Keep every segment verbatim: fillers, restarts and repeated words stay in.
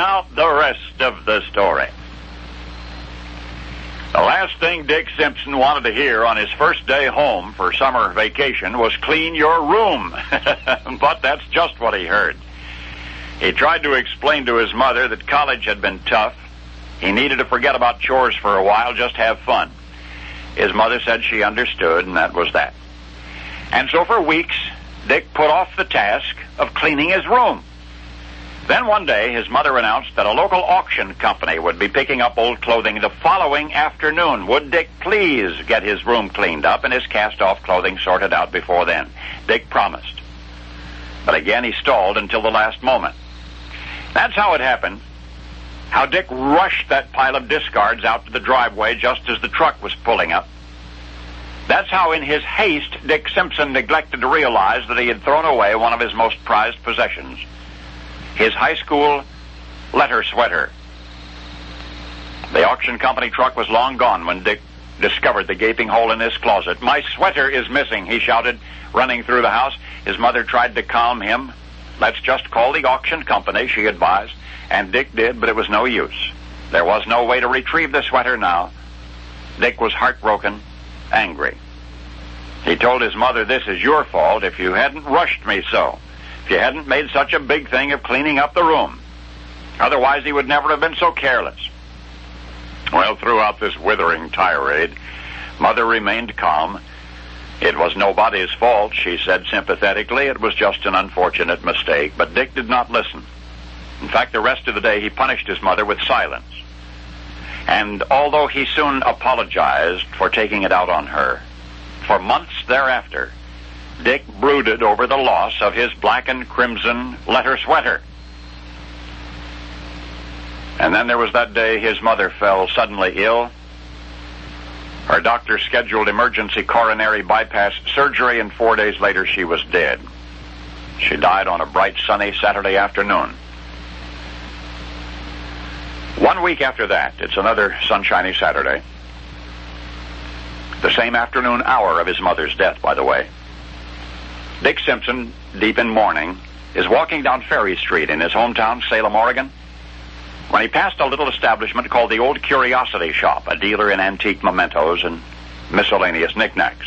Now, the rest of the story. The last thing Dick Simpson wanted to hear on his first day home for summer vacation was clean your room. But that's just what he heard. He tried to explain to his mother that college had been tough. He needed to forget about chores for a while, just have fun. His mother said she understood, and that was that. And so for weeks, Dick put off the task of cleaning his room. Then one day, his mother announced that a local auction company would be picking up old clothing the following afternoon. Would Dick please get his room cleaned up and his cast-off clothing sorted out before then? Dick promised. But again, he stalled until the last moment. That's how it happened. How Dick rushed that pile of discards out to the driveway just as the truck was pulling up. That's how, in his haste, Dick Simpson neglected to realize that he had thrown away one of his most prized possessions, his high school letter sweater. The auction company truck was long gone when Dick discovered the gaping hole in his closet. "My sweater is missing," he shouted, running through the house. His mother tried to calm him. "Let's just call the auction company," she advised. And Dick did, but it was no use. There was no way to retrieve the sweater now. Dick was heartbroken, angry. He told his mother, "This is your fault. If you hadn't rushed me so, if you hadn't made such a big thing of cleaning up the room. Otherwise, he would never have been so careless." Well, throughout this withering tirade, Mother remained calm. "It was nobody's fault," she said sympathetically. "It was just an unfortunate mistake." But Dick did not listen. In fact, the rest of the day he punished his mother with silence. And although he soon apologized for taking it out on her, for months thereafter, Dick brooded over the loss of his black and crimson letter sweater. And then there was that day his mother fell suddenly ill. Her doctor scheduled emergency coronary bypass surgery, and four days later she was dead. She died on a bright, sunny Saturday afternoon. One week after that, it's another sunshiny Saturday. The same afternoon hour of his mother's death, by the way. Dick Simpson, deep in mourning, is walking down Ferry Street in his hometown, Salem, Oregon, when he passed a little establishment called the Old Curiosity Shop, a dealer in antique mementos and miscellaneous knickknacks.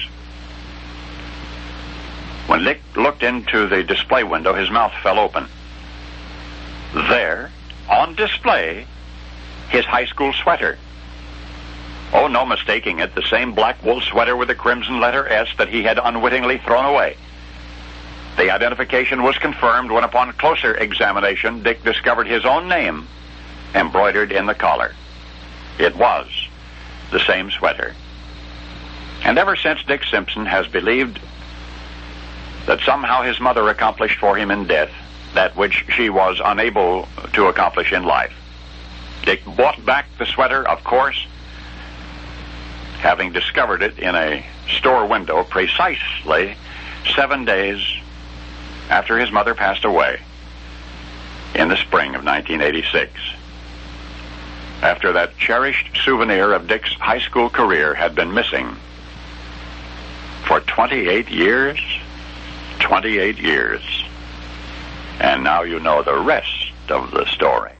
When Dick looked into the display window, his mouth fell open. There, on display, his high school sweater. Oh, no mistaking it, the same black wool sweater with the crimson letter S that he had unwittingly thrown away. The identification was confirmed when, upon closer examination, Dick discovered his own name embroidered in the collar. It was the same sweater. And ever since, Dick Simpson has believed that somehow his mother accomplished for him in death that which she was unable to accomplish in life. Dick bought back the sweater, of course, having discovered it in a store window precisely seven days after his mother passed away in the spring of nineteen eighty-six. After that cherished souvenir of Dick's high school career had been missing for twenty-eight years, twenty-eight years. And now you know the rest of the story.